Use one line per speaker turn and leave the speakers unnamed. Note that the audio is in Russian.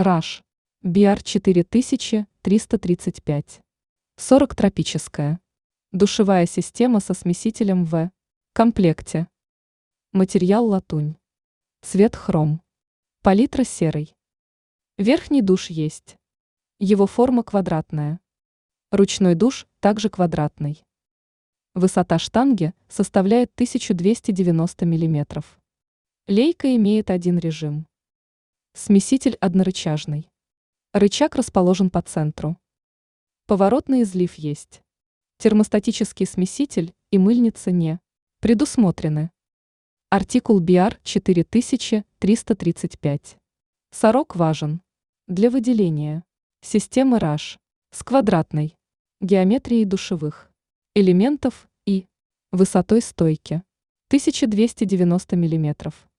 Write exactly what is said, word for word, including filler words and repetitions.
Rush би ар четыре тысячи триста тридцать пять. сорок тропическая. Душевая система со смесителем в комплекте. Материал латунь. Цвет хром. Палитра серый. Верхний душ есть. Его форма квадратная. Ручной душ также квадратный. Высота штанги составляет тысяча двести девяносто миллиметров. Лейка имеет один режим. Смеситель однорычажный. Рычаг расположен по центру. Поворотный излив есть. Термостатический смеситель и мыльница не предусмотрены. Артикул би ар четыре тысячи триста тридцать пять. Сорок важен. Для выделения системы Rush с квадратной геометрией душевых элементов и высотой стойки тысяча двести девяносто миллиметров.